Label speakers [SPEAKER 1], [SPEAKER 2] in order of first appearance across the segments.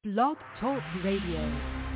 [SPEAKER 1] Blog Talk Radio.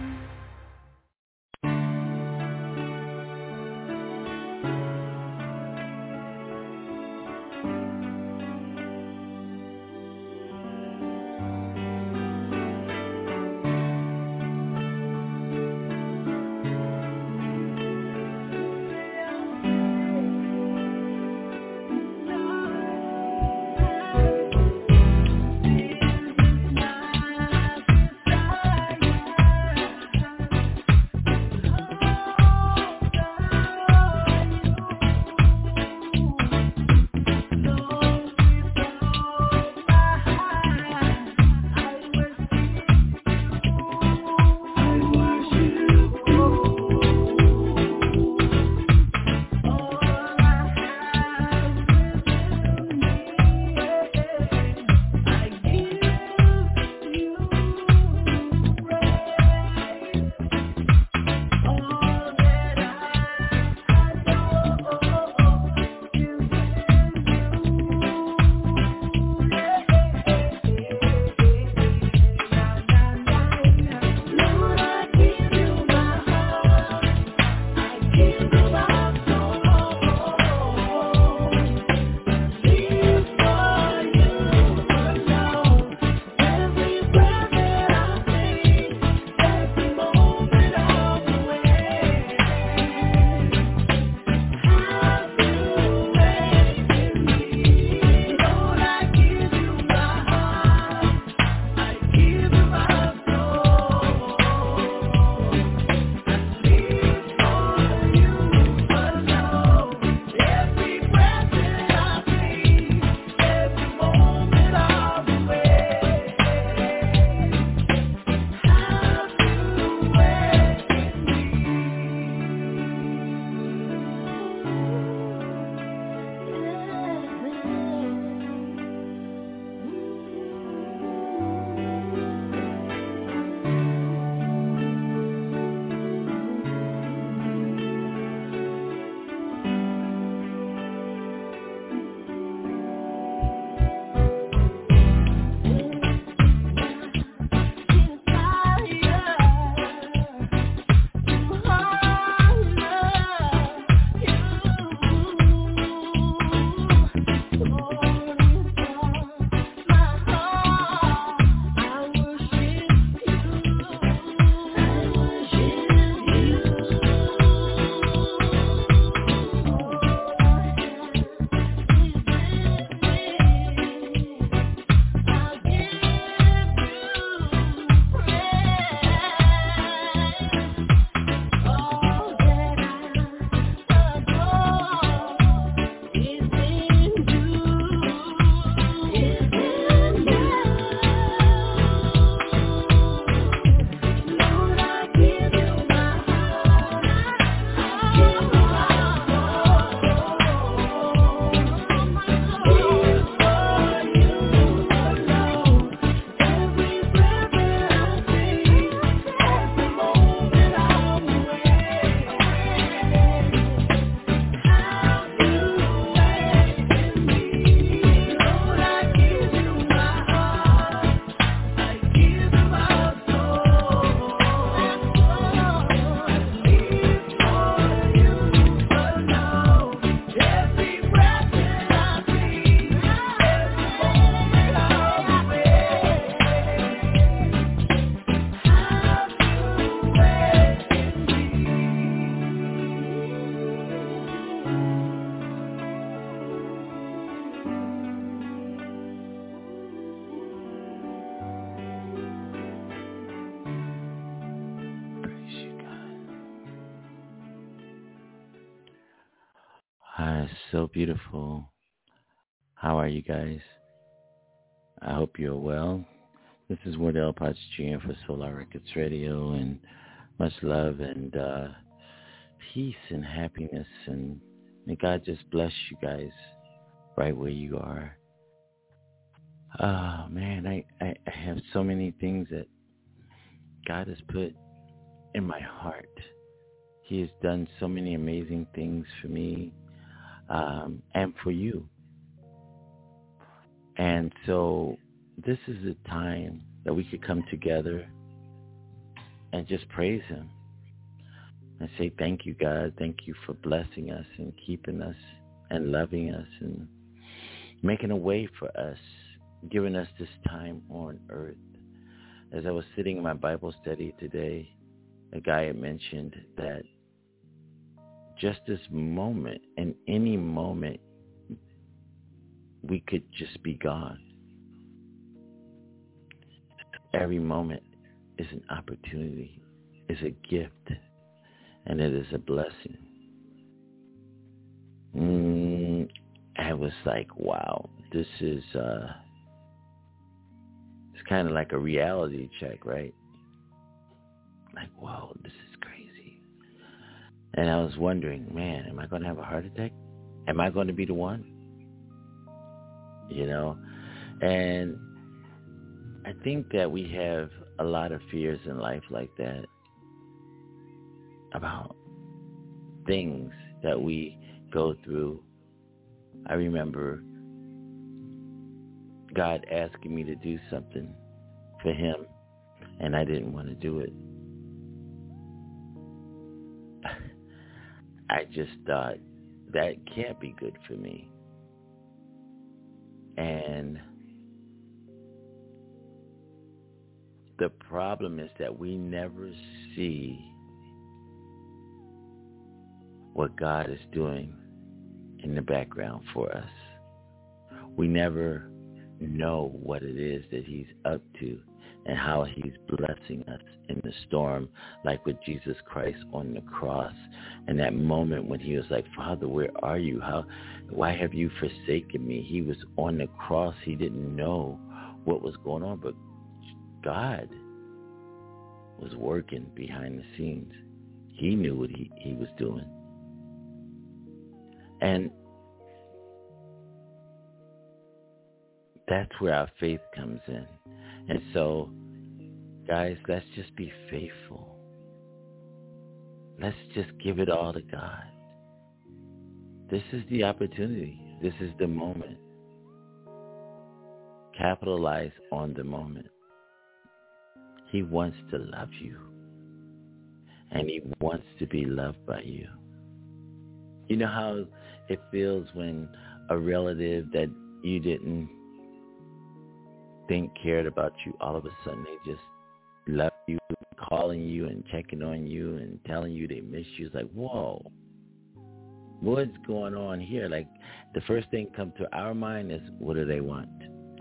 [SPEAKER 2] So beautiful. How are you guys? I hope you're well. This is Wardell Potts Jr. for Solar Records Radio, and much love and peace and happiness, and may God just bless you guys right where you are. Oh man, I have so many things that God has put in my heart. He has done so many amazing things for me and for you. And so this is a time that we could come together and just praise him and say, thank you, God. Thank you for blessing us and keeping us and loving us and making a way for us, giving us this time on earth. As I was sitting in my Bible study today, a guy had mentioned that just this moment, and any moment, we could just be gone. Every moment is an opportunity, is a gift, and it is a blessing. I was like, wow, this is, it's kind of like a reality check, right? Like, whoa, this is crazy. And I was wondering, man, am I going to have a heart attack? Am I going to be the one? You know? And I think that we have a lot of fears in life like that about things that we go through. I remember God asking me to do something for him, and I didn't want to do it. I just thought, that can't be good for me. And the problem is that we never see what God is doing in the background for us. We never know what it is that he's up to and how he's blessing us in the storm, like with Jesus Christ on the cross. And that moment when he was like, Father, where are you? Why have you forsaken me? He was on the cross. He didn't know what was going on, but God was working behind the scenes. He knew what he was doing. And that's where our faith comes in. And so, guys, let's just be faithful. Let's just give it all to God. This is the opportunity. This is the moment. Capitalize on the moment. He wants to love you. And he wants to be loved by you. You know how it feels when a relative that you didn't think cared about you, all of a sudden they just love you, calling you and checking on you and telling you they miss you. It's like, whoa, what's going on here? Like, the first thing come to our mind is, what do they want?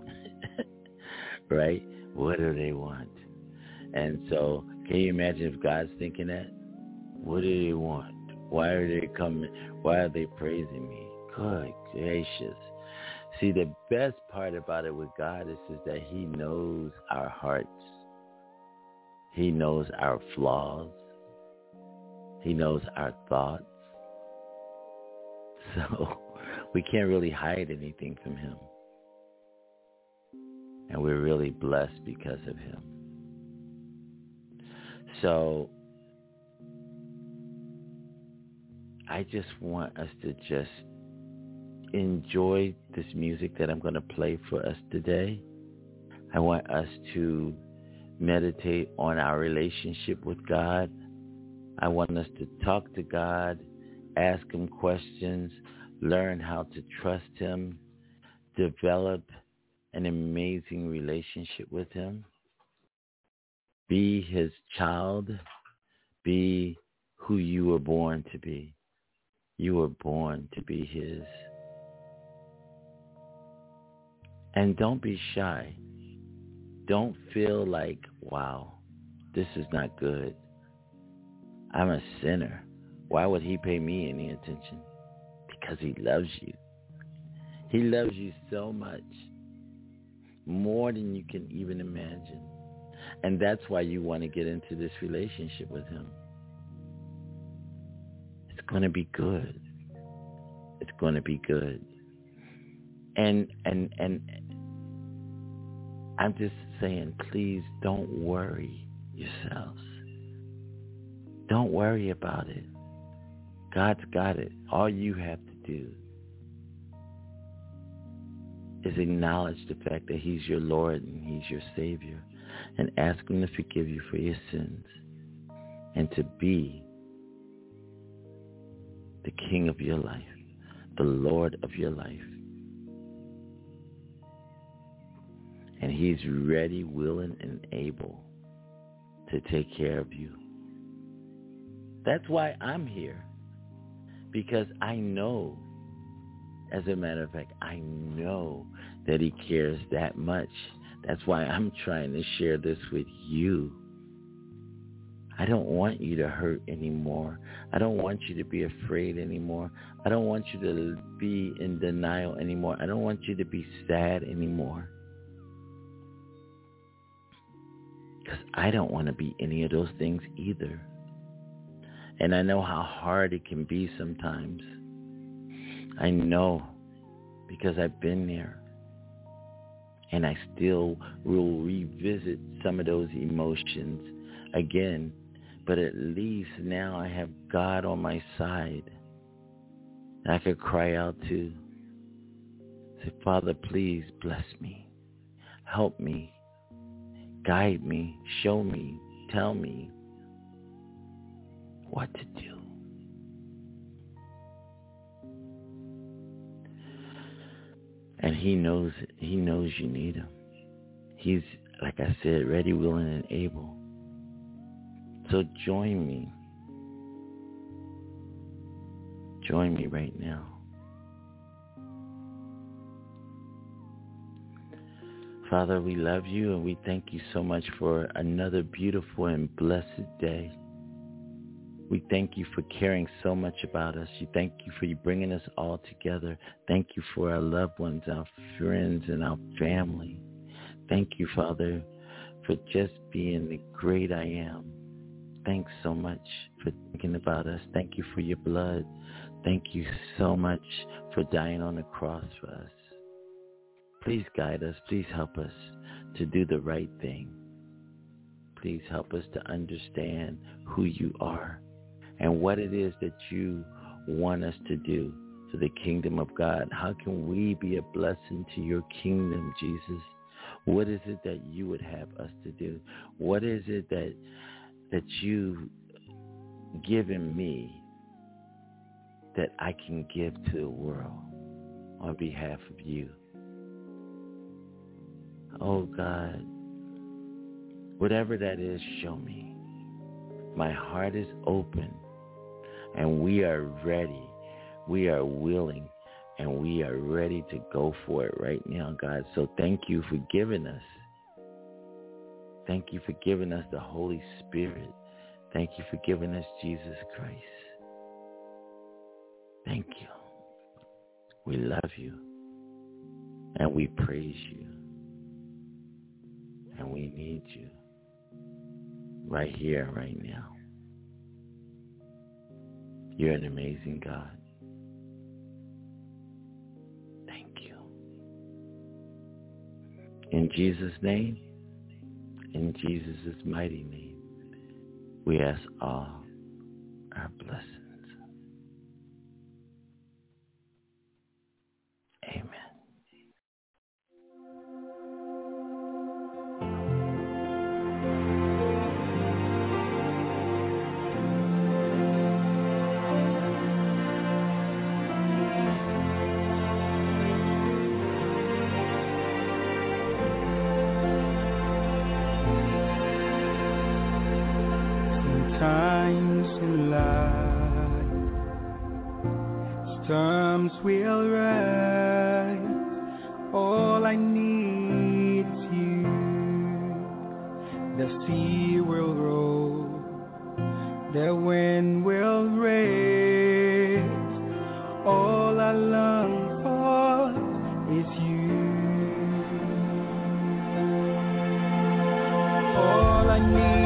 [SPEAKER 2] Right? What do they want? And so, can you imagine if God's thinking that? What do they want? Why are they coming? Why are they praising me? Good gracious. See, the best part about it with God is that he knows our hearts. He knows our flaws. He knows our thoughts. So we can't really hide anything from him. And we're really blessed because of him. So I just want us to just enjoy this music that I'm going to play for us today. I want us to meditate on our relationship with God. I want us to talk to God, ask him questions, learn how to trust him, develop an amazing relationship with him, be his child, be who you were born to be. You were born to be his. And don't be shy. Don't feel like, wow, this is not good. I'm a sinner. Why would he pay me any attention? Because he loves you. He loves you so much, more than you can even imagine. And that's why you want to get into this relationship with him. It's going to be good. It's going to be good. And I'm just saying, please don't worry yourselves. Don't worry about it. God's got it. All you have to do is acknowledge the fact that he's your Lord and he's your Savior. and ask him to forgive you for your sins and to be the king of your life, the Lord of your life. And he's ready, willing, and able to take care of you. That's why I'm here, because I know, as a matter of fact, I know that he cares that much. That's why I'm trying to share this with you. I don't want you to hurt anymore. I don't want you to be afraid anymore. I don't want you to be in denial anymore. I don't want you to be sad anymore. Because I don't want to be any of those things either. And I know how hard it can be sometimes. I know, because I've been there. And I still will revisit some of those emotions again. But at least now I have God on my side. I could cry out to. Say, Father, please bless me. Help me. Guide me. Show me. Tell me what to do. And he knows it. He knows you need him. He's, like I said, ready, willing, and able. So join me. Join me right now. Father, we love you and we thank you so much for another beautiful and blessed day. We thank you for caring so much about us. Thank you for bringing us all together. Thank you for our loved ones, our friends, and our family. Thank you, Father, for just being the great I am. Thanks so much for thinking about us. Thank you for your blood. Thank you so much for dying on the cross for us. Please guide us. Please help us to do the right thing. Please help us to understand who you are and what it is that you want us to do for the kingdom of God. How can we be a blessing to your kingdom, Jesus? What is it that you would have us to do? What is it that you've given me that I can give to the world on behalf of you? Oh God, whatever that is, show me. My heart is open and we are ready. We are willing and we are ready to go for it right now, God. So thank you for giving us. Thank you for giving us the Holy Spirit. Thank you for giving us Jesus Christ. Thank you. We love you and we praise you. And we need you right here, right now. You're an amazing God. Thank you. In Jesus' name, in Jesus' mighty name, we ask all our blessings. Amen.
[SPEAKER 3] Times in life, storms will rise. All I need is you. The sea will roll, the wind will raise. All I long for is you. All I need.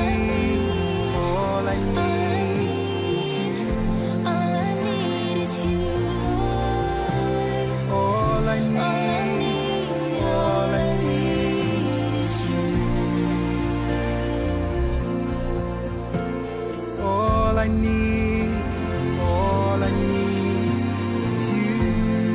[SPEAKER 3] All I need is you.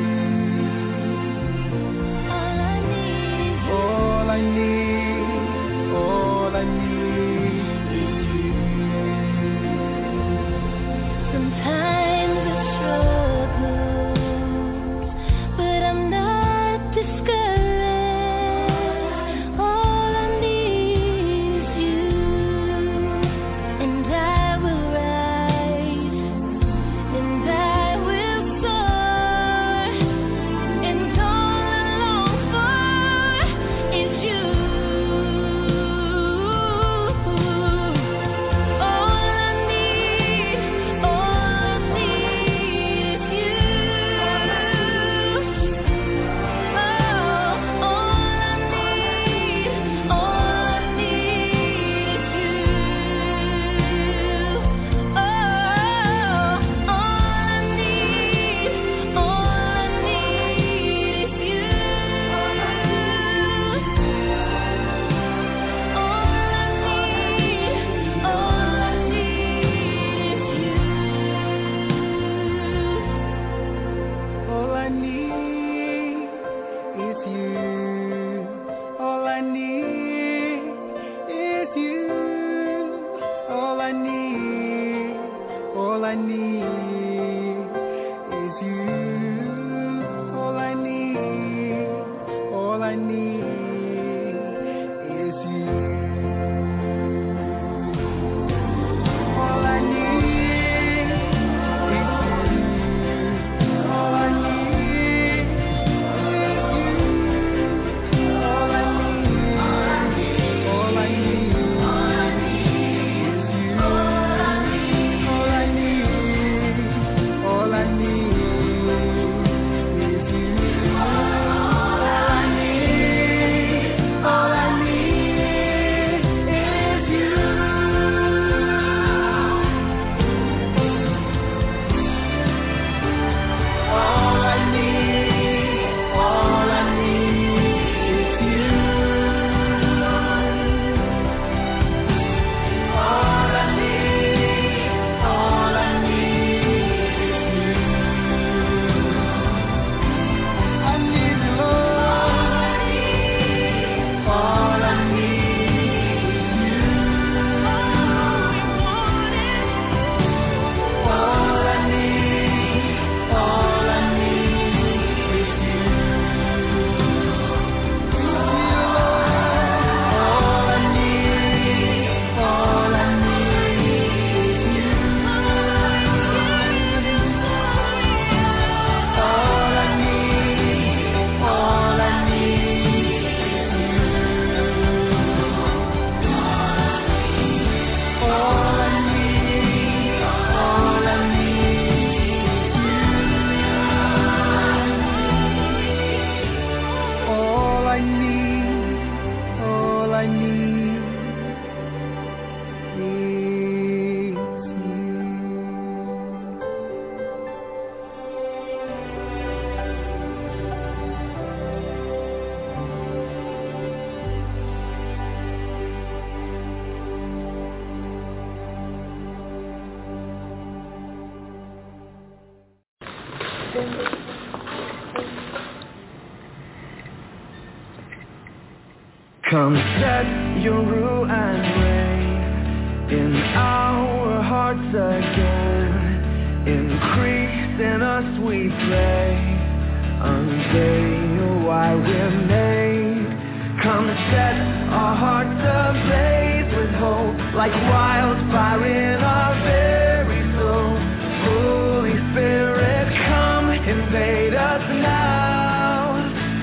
[SPEAKER 3] Come set your rule and reign in our hearts again. Increase in us, we pray. Unveil why we're made. Come set our hearts ablaze with hope, like wildfire in our very soul. Holy Spirit, come invade us now.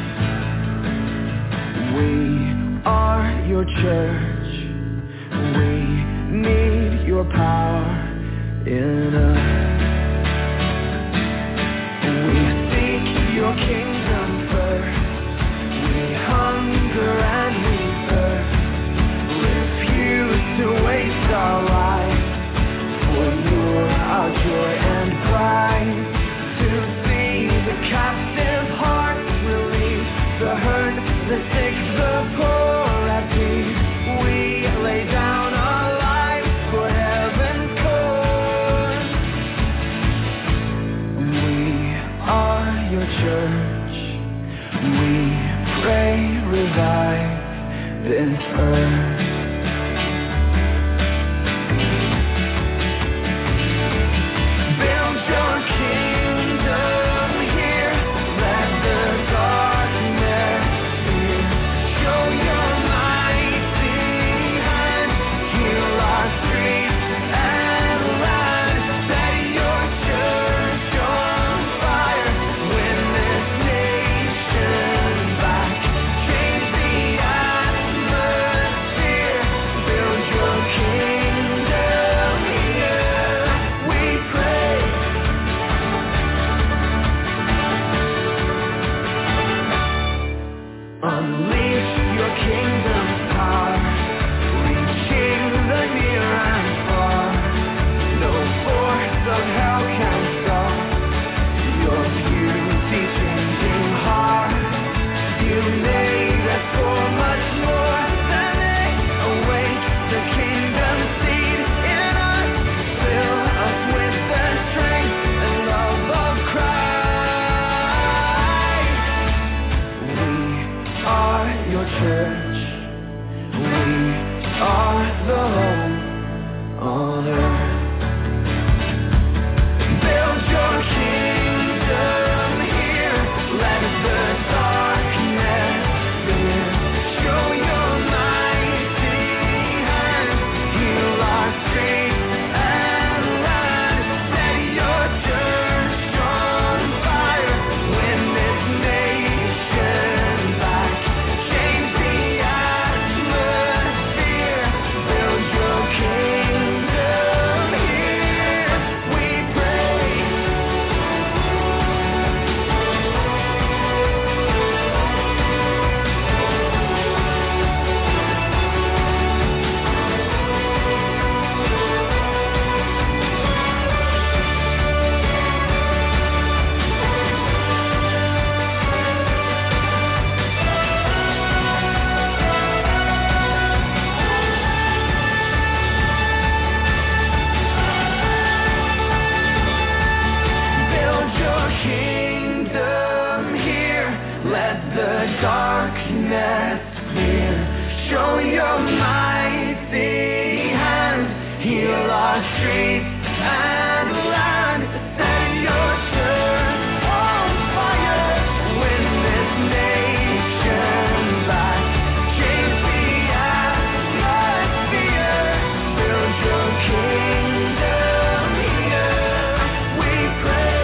[SPEAKER 3] We are your church. We need your power in us. We seek your kingdom first. We hunger and we thirst. Refuse to waste our lives, for you're our joy and pride. To see the captive heart release, the hurt, the sick, the poor at peace. We lay down our lives for heaven's cause. We are your church. We pray, revive this earth. Build your kingdom here. Let the darkness fear. Show your mighty hand. Heal our streets and land. Set your church on fire. Win this nation back. Change the atmosphere. Build your kingdom here. We pray. Unleash your kingdom's power, reaching the near and far. No force of hell can stop your beauty changing heart. You made us for much more than they await. The kingdom seed in us, fill us with the strength and love of Christ. We are your church. We are the home on earth. Build your kingdom here. Let the darkness fear. Show your mighty hand. Heal our streets and land. Set your church on fire. Win this nation back. Change the atmosphere. Build your kingdom here. We pray. Build your kingdom here. Let the darkness clear. Show your mighty hand. Heal our streets and land. Set your church on fire. Win this nation back. Change the atmosphere. Build your kingdom here. We pray.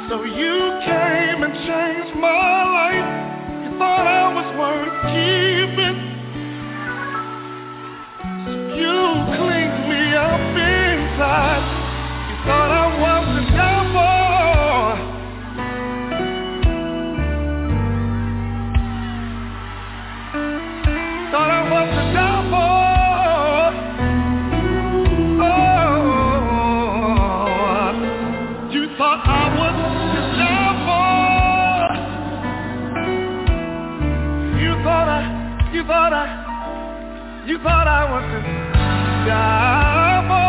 [SPEAKER 3] So you came and changed my life. You thought I was worth keeping. You cleaned me up inside. You thought I was the devil. Thought I was the devil. Oh, you thought I was the devil. You thought I was the devil.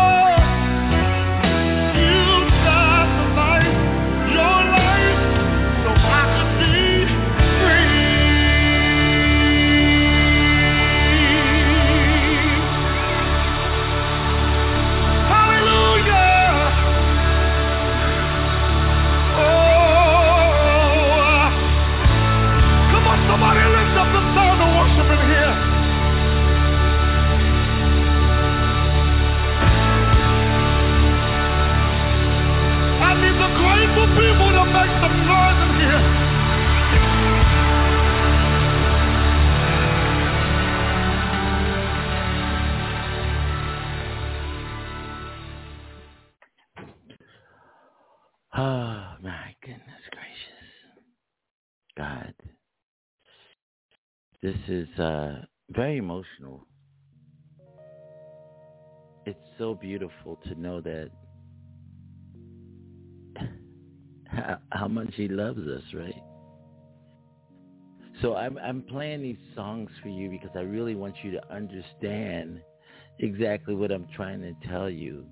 [SPEAKER 3] You sacrificed your life so I could be free. Hallelujah. Oh, come on, somebody lift up the sound of worship in here. I need the grateful people to make some noise in here.
[SPEAKER 2] Oh, my goodness gracious. God. This is very emotional. It's so beautiful to know that how much he loves us, right? So I'm playing these songs for you because I really want you to understand exactly what I'm trying to tell you.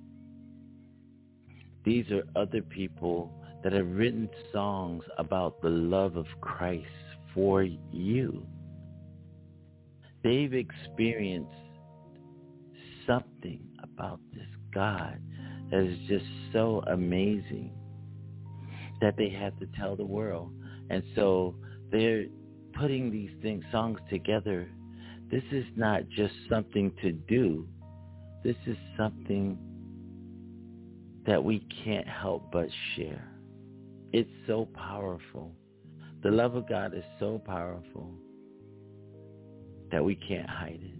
[SPEAKER 2] These are other people that have written songs about the love of Christ for you. They've experienced something about this God that is just so amazing that they have to tell the world. And so they're putting these songs together. This is not just something to do. This is something that we can't help but share. It's so powerful. The love of God is so powerful that we can't hide it.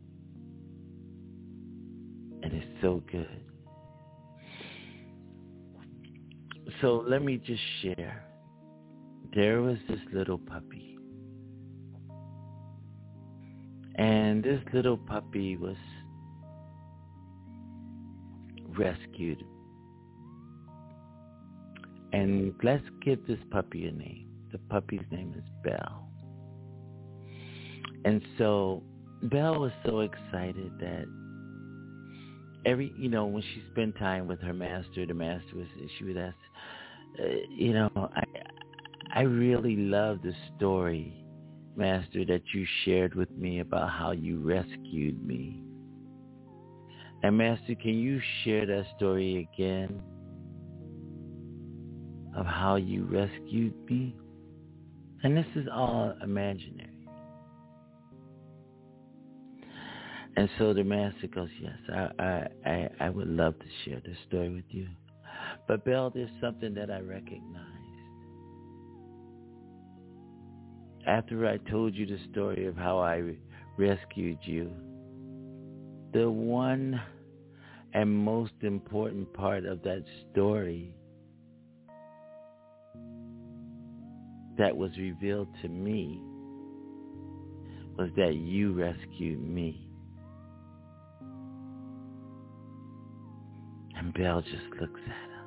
[SPEAKER 2] And it's so good. So let me just share. There was this little puppy. And this little puppy was rescued. And let's give this puppy a name. The puppy's name is Belle. And so Belle was so excited that when she spent time with her master, she would ask, I really love the story, Master, that you shared with me about how you rescued me. And Master, can you share that story again of how you rescued me? And this is all imaginary. And so the master goes, yes, I would love to share this story with you. But Belle, there's something that I recognized. After I told you the story of how I rescued you, the one and most important part of that story that was revealed to me was that you rescued me. And Belle just looks at him.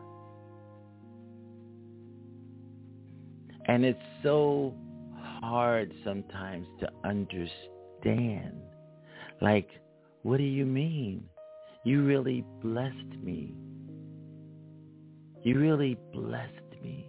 [SPEAKER 2] And it's so hard sometimes to understand. Like, what do you mean? You really blessed me. You really blessed me.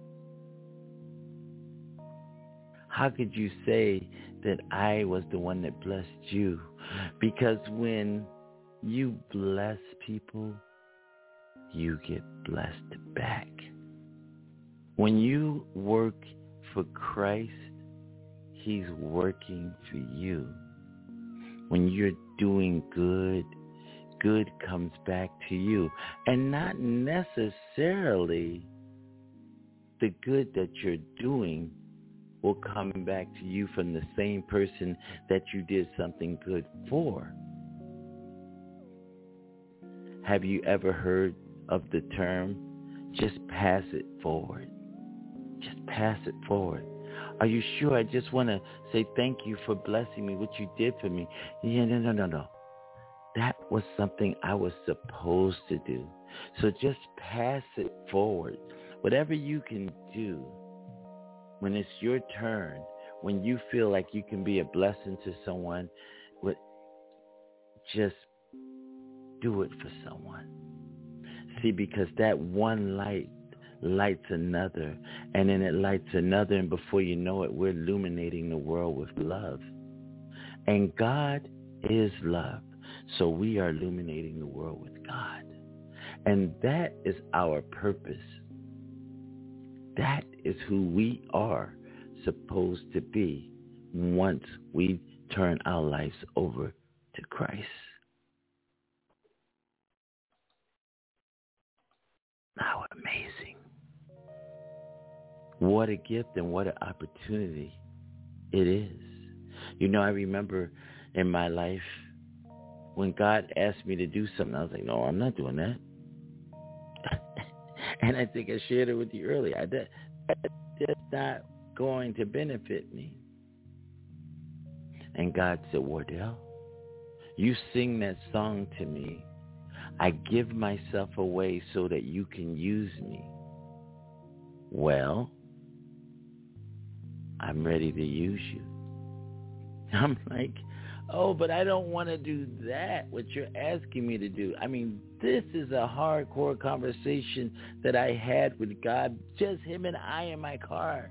[SPEAKER 2] How could you say that I was the one that blessed you? Because when you bless people, you get blessed back. When you work for Christ, He's working for you. When you're doing good, good comes back to you. And not necessarily the good that you're doing will come back to you from the same person that you did something good for. Have you ever heard of the term, just pass it forward? Just pass it forward. Are you sure? I just want to say thank you for blessing me, what you did for me. Yeah, no. That was something I was supposed to do. So just pass it forward. Whatever you can do when it's your turn, when you feel like you can be a blessing to someone, just do it for someone. See, because that one light lights another, and then it lights another, and before you know it, we're illuminating the world with love. And God is love, so we are illuminating the world with God. And that is our purpose. That is who we are supposed to be once we turn our lives over to Christ. How amazing. What a gift and what an opportunity it is. You know, I remember in my life when God asked me to do something, I was like, no, I'm not doing that. And I think I shared it with you earlier. That's not going to benefit me. And God said, Wardell, you sing that song to me. I give myself away so that you can use me. Well, I'm ready to use you. I'm like, oh, but I don't want to do that, what you're asking me to do. I mean, this is a hardcore conversation that I had with God, just him and I in my car.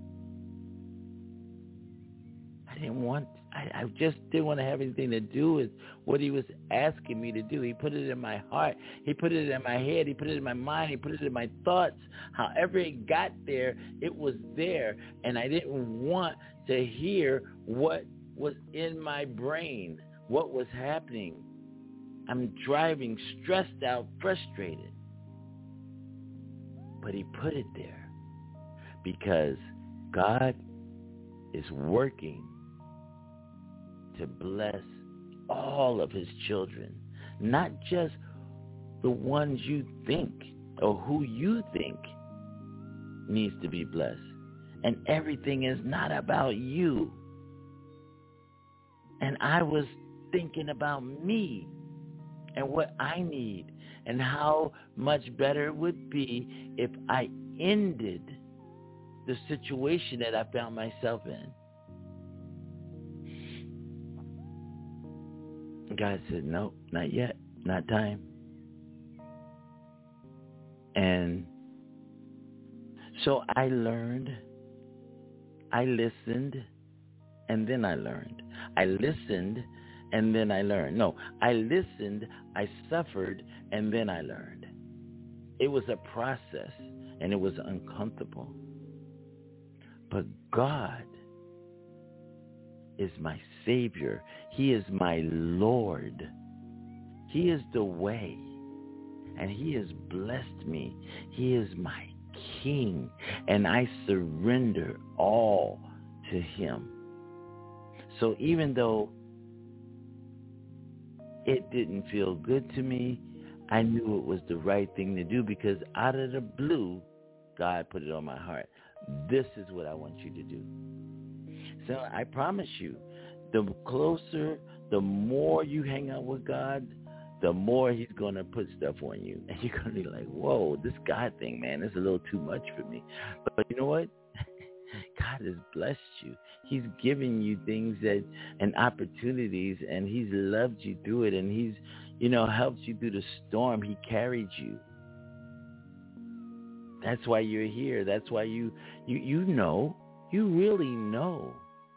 [SPEAKER 2] I just didn't want to have anything to do with what he was asking me to do. He put it in my heart. He put it in my head. He put it in my mind. He put it in my thoughts. However it got there, it was there. And I didn't want to hear what was in my brain, what was happening. I'm driving, stressed out, frustrated. But he put it there because God is working to bless all of his children, not just the ones you think or who you think needs to be blessed. And everything is not about you. And I was thinking about me and what I need and how much better it would be if I ended the situation that I found myself in. God said, no, not yet, not time. And so I learned, I listened, and then I learned. I listened, and then I learned. No, I listened, I suffered, and then I learned. It was a process, and it was uncomfortable. But God is my Savior. He is my Lord. He is the way. And he has blessed me. He is my King. And I surrender all to him. So even though it didn't feel good to me, I knew it was the right thing to do because out of the blue, God put it on my heart. This is what I want you to do. So I promise you, the closer, the more you hang out with God, the more he's going to put stuff on you. And you're going to be like, whoa, this God thing, man, is a little too much for me. But you know what? God has blessed you. He's given you things that and opportunities, and he's loved you through it, and he's, helped you through the storm. He carried you. That's why you're here. That's why you know. You really know.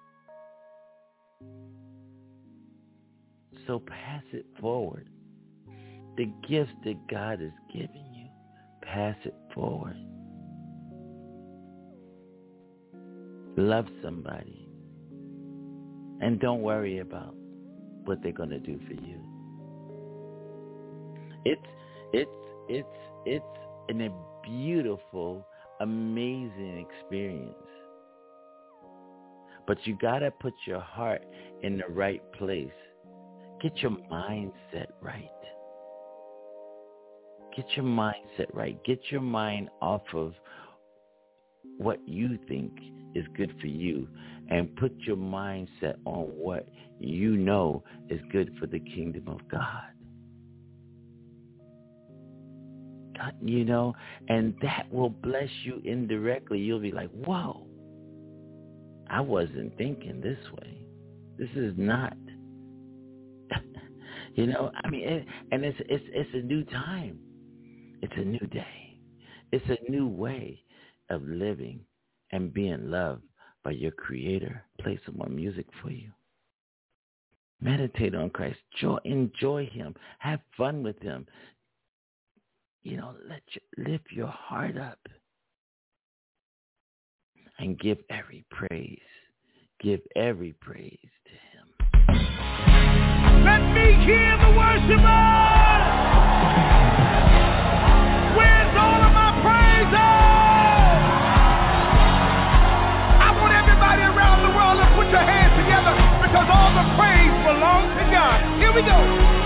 [SPEAKER 2] So pass it forward. The gifts that God has given you, pass it forward. Love somebody. And don't worry about what they're going to do for you. It's a beautiful amazing experience. But you got to put your heart in the right place. Get your mindset right. Get your mindset right. Get your mind off of what you think is good for you and put your mindset on what you know is good for the kingdom of God. God, you know, and that will bless you indirectly. You'll be like, whoa, I wasn't thinking this way. This is not, you know, I mean, and it's a new time. It's a new day. It's a new way of living and being loved by your Creator. Play some more music for you. Meditate on Christ. Enjoy Him. Have fun with Him. You know, lift your heart up and give every praise. Give every praise to Him.
[SPEAKER 3] Let me hear the worshipers. Where's all of my praises? I want everybody around the world to put your hands together because all the praise belongs to God. Here we go.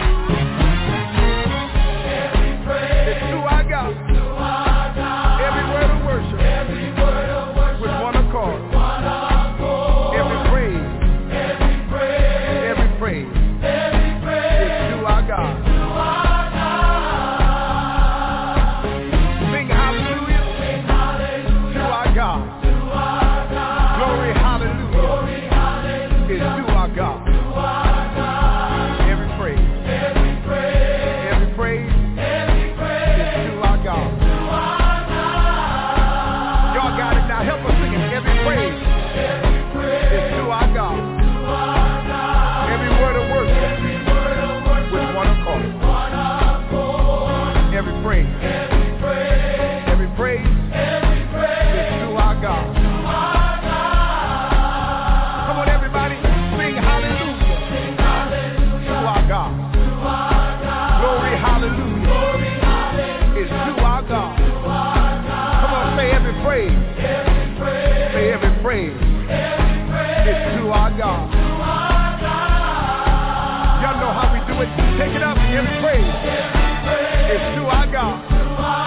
[SPEAKER 3] Every praise is to our God. Every word of worship. With one accord. Every praise. Every praise is to our God. Take it up, every praise is to our God.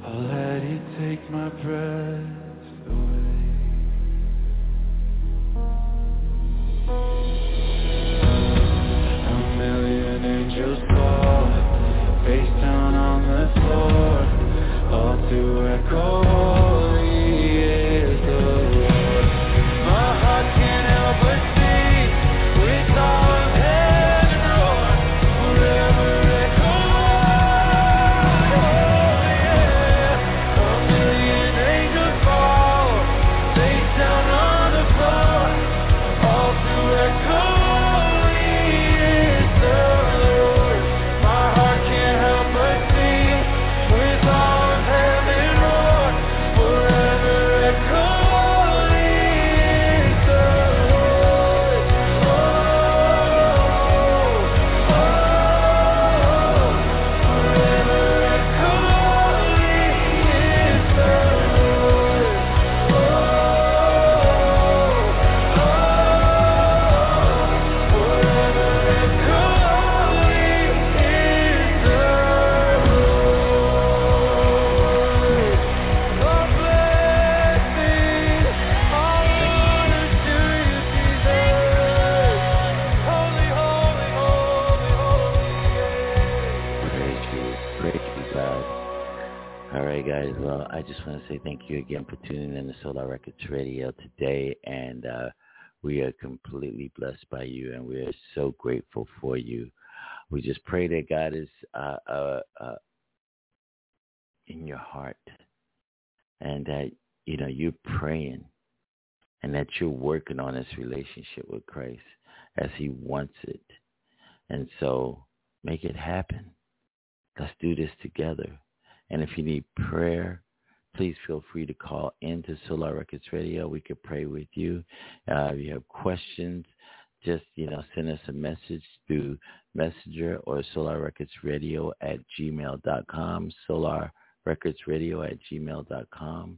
[SPEAKER 3] I'll let you take my breath away. A million angels fall face down on the floor, all to echo, holy is the Lord. My heart can't help but sing with all of heaven roar, forever echo, yeah. A million angels fall face down on the floor, all to echo.
[SPEAKER 2] I just want to say thank you again for tuning in to Solar Records Radio today, and we are completely blessed by you, and we are so grateful for you. We just pray that God is in your heart, and that you're praying, and that you're working on this relationship with Christ as He wants it, and so make it happen. Let's do this together. And if you need prayer, please feel free to call into Solar Records Radio. We could pray with you. If you have questions, just, send us a message through Messenger or solarrecordsradio@gmail.com, solarrecordsradio@gmail.com.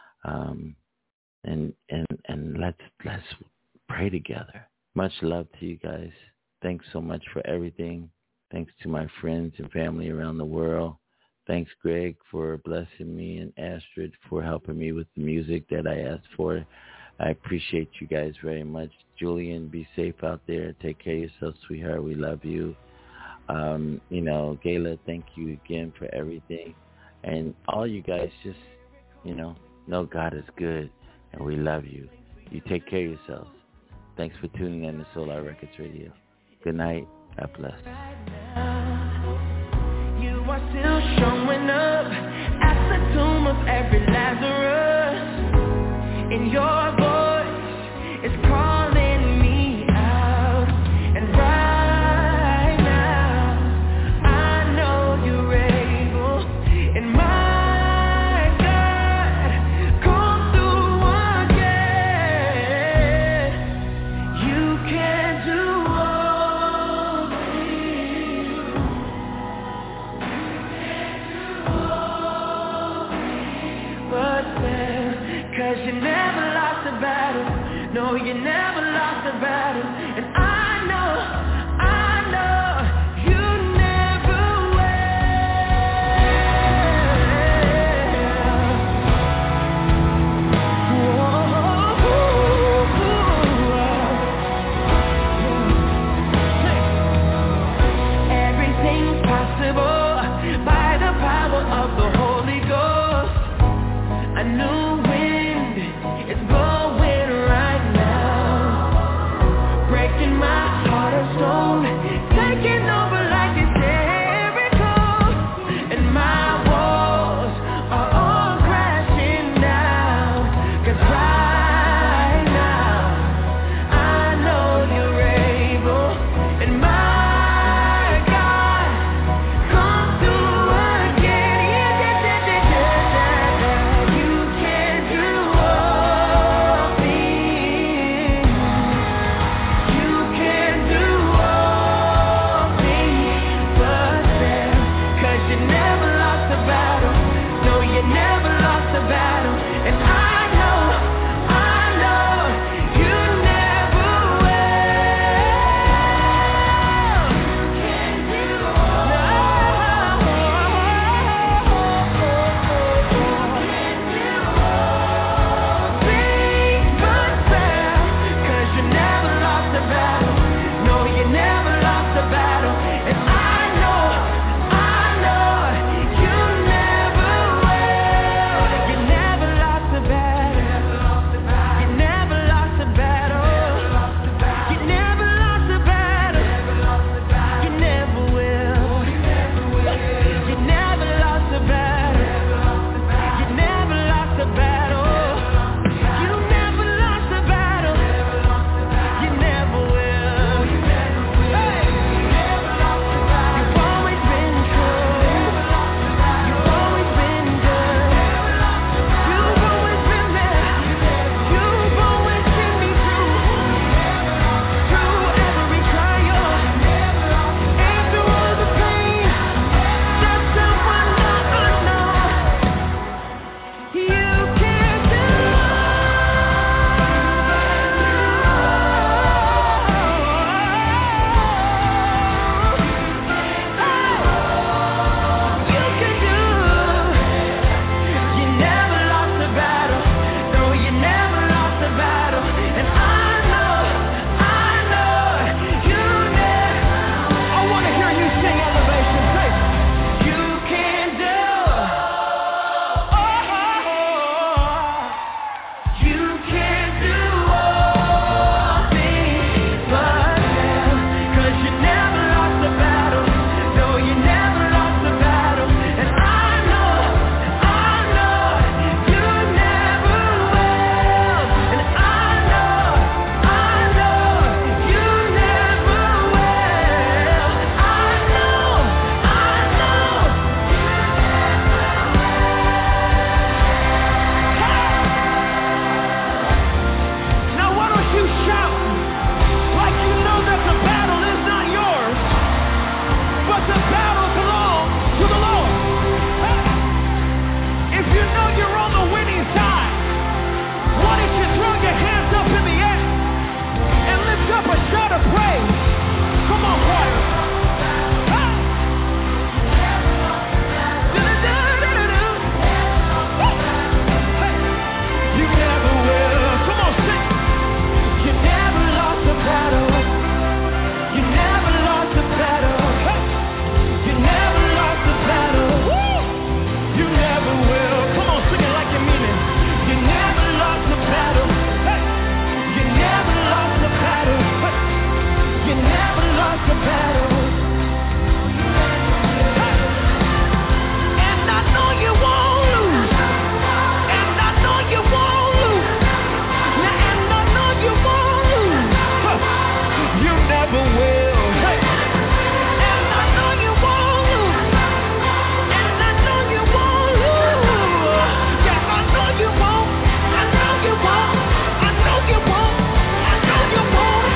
[SPEAKER 2] And let's pray together. Much love to you guys. Thanks so much for everything. Thanks to my friends and family around the world. Thanks, Greg, for blessing me, and Astrid for helping me with the music that I asked for. I appreciate you guys very much. Julian, be safe out there. Take care of yourself, sweetheart. We love you. Gayla, thank you again for everything. And all you guys just, know God is good, and we love you. You take care of yourselves. Thanks for tuning in to Solar Records Radio. Good night. God bless.
[SPEAKER 3] Are still showing up at the tomb of every Lazarus, and your voice is calling me out, and right now I know you're able, and my God, come through again. You can do all things. Cause you never lost a battle. No, you never lost a battle. And I know you never will. Everything's possible by the power of the Holy Ghost. A new wind is blowing right now. know you're on the winning side, why don't you throw your hands up in the air and lift up a shout of praise? Come on, choir. You never will. Come on, sing. You never lost a battle. You never lost a battle. You never lost a battle. You never will. Come on, sing it like you mean it. You never lost a battle. You never lost a battle. You never lost a battle. And I know you won't lose. And I know you won't lose. And I know you won't lose. You never will. And I know you won't lose. And I know you won't lose. Yeah, I know you won't. I know you won't. I know you won't. I know you won't.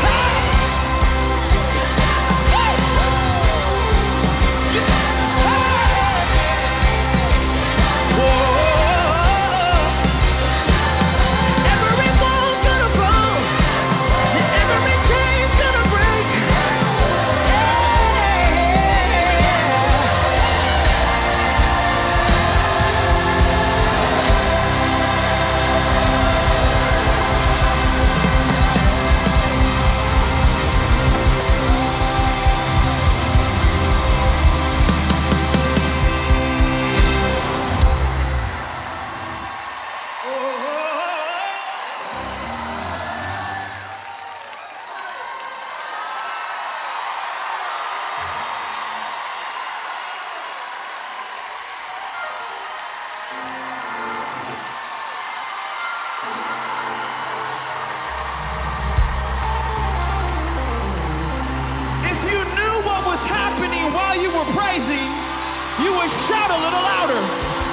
[SPEAKER 3] Every wall's gonna fall. Every chain's gonna break. If you knew what was happening while you were praising, you would shout a little louder.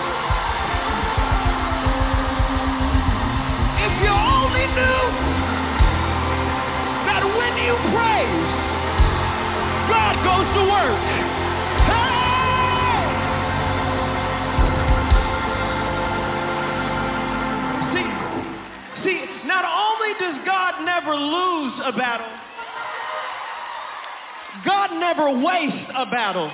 [SPEAKER 3] If you only knew that when you praise, God goes to work. Hey! See, not only does God never lose a battle, God never wastes a battle.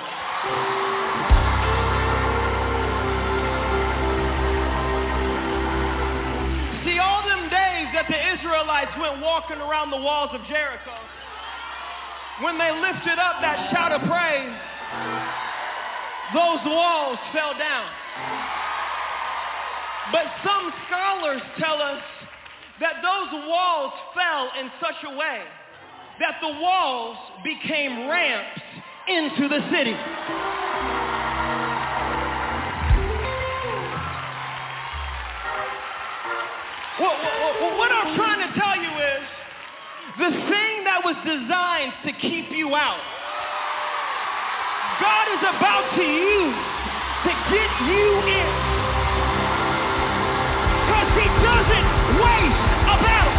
[SPEAKER 3] See, all them days that the Israelites went walking around the walls of Jericho, when they lifted up that shout of praise, those walls fell down. But some scholars tell us that those walls fell in such a way that the walls became ramps into the city. What I'm trying to tell you is, the thing that was designed to keep you out, God is about to use to get you in. Because he doesn't waste a battle.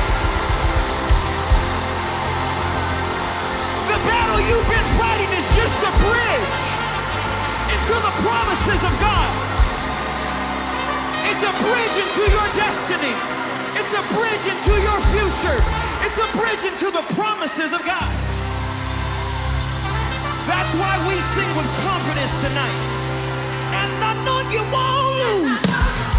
[SPEAKER 3] The battle you've been fighting is just a bridge into the promises of God. It's a bridge into your destiny. It's a bridge into your future. It's a bridge into the promises of God. That's why we sing with confidence tonight. And I know you won't lose.